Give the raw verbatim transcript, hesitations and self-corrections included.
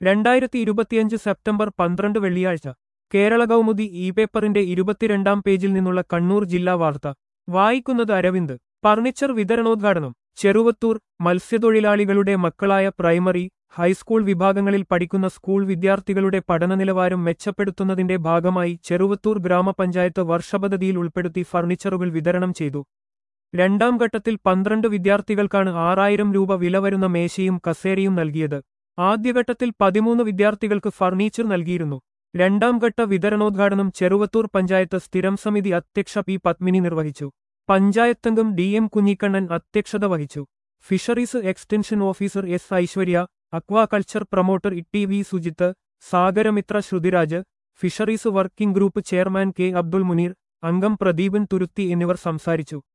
രണ്ടായിരത്തി ഇരുപത്തിയഞ്ച് സെപ്റ്റംബർ പന്ത്രണ്ട് വെള്ളിയാഴ്ച കേരള കൗമുദി ഇ പേപ്പറിന്റെ ഇരുപത്തിരണ്ടാം പേജിൽ നിന്നുള്ള കണ്ണൂർ ജില്ലാ വാർത്ത വായിക്കുന്നത് അരവിന്ദ്. ഫർണിച്ചർ വിതരണോദ്ഘാടനം ചെറുവത്തൂർ. മത്സ്യത്തൊഴിലാളികളുടെ മക്കളായ പ്രൈമറി, ഹൈസ്കൂൾ വിഭാഗങ്ങളിൽ പഠിക്കുന്ന സ്കൂൾ വിദ്യാർത്ഥികളുടെ പഠനനിലവാരം മെച്ചപ്പെടുത്തുന്നതിന്റെ ഭാഗമായി ചെറുവത്തൂർ ഗ്രാമപഞ്ചായത്ത് വർഷപദ്ധതിയിൽ ഉൾപ്പെടുത്തി ഫർണിച്ചറുകൾ വിതരണം ചെയ്തു. രണ്ടാം ഘട്ടത്തിൽ പന്ത്രണ്ട് വിദ്യാർത്ഥികൾക്കാണ് ആറായിരം രൂപ വില വരുന്ന മേശയും കസേരയും നൽകിയത്. ആദ്യഘട്ടത്തിൽ പതിമൂന്ന് വിദ്യാർത്ഥികൾക്ക് ഫർണിച്ചർ നൽകിയിരുന്നു. രണ്ടാം ഘട്ട വിതരണോദ്ഘാടനം ചെറുവത്തൂർ പഞ്ചായത്ത് സ്ഥിരം സമിതി അധ്യക്ഷ പി പത്മിനി നിർവഹിച്ചു. പഞ്ചായത്തംഗം ഡി എം കുഞ്ഞിക്കണ്ണൻ അധ്യക്ഷത വഹിച്ചു. Fisheries extension officer S Aishwarya, aquaculture promoter E V Sujith, Sagaramithra Shruthiraj, fisheries working group chairman K Abdul Muneer, അംഗം പ്രദീപൻ തുരുത്തി എന്നിവർ സംസാരിച്ചു.